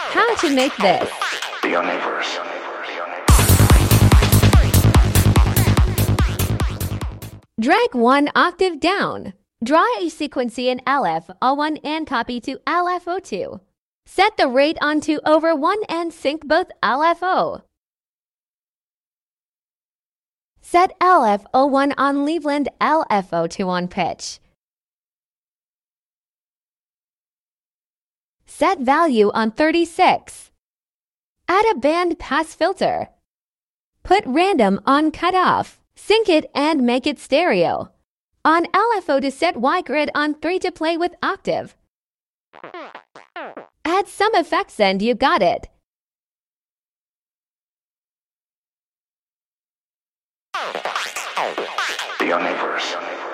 How to make this. The Universe. Drag one octave down. Draw a sequency in LFO1 and copy to LFO2. Set the rate onto over 1 and sync both LFO. Set LFO1 on Leveland, LFO2 on pitch. Set value on 36. Add a band pass filter. Put random on cutoff. Sync it and make it stereo. On LFO to set Y grid on 3 to play with octave. Add some effects and you got it. The Universe.